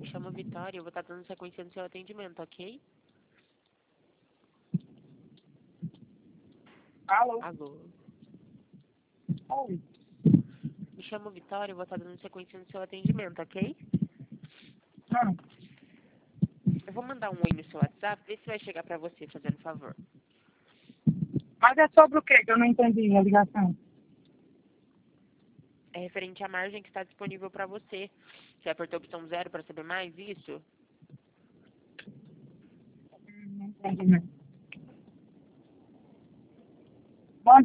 Me chamo Vitória, eu vou estar dando sequência no seu atendimento, ok? Alô? Alô? Oi. Me chamo Vitória, eu vou estar dando sequência no seu atendimento, ok? Ah, Eu vou mandar um oi no seu WhatsApp, vê se vai chegar pra você, fazendo favor. mas é sobre o quê que eu não entendi a ligação? É referente à margem que está disponível pra você. Você apertou a opção 0 para saber mais, isso? Não entendi, não.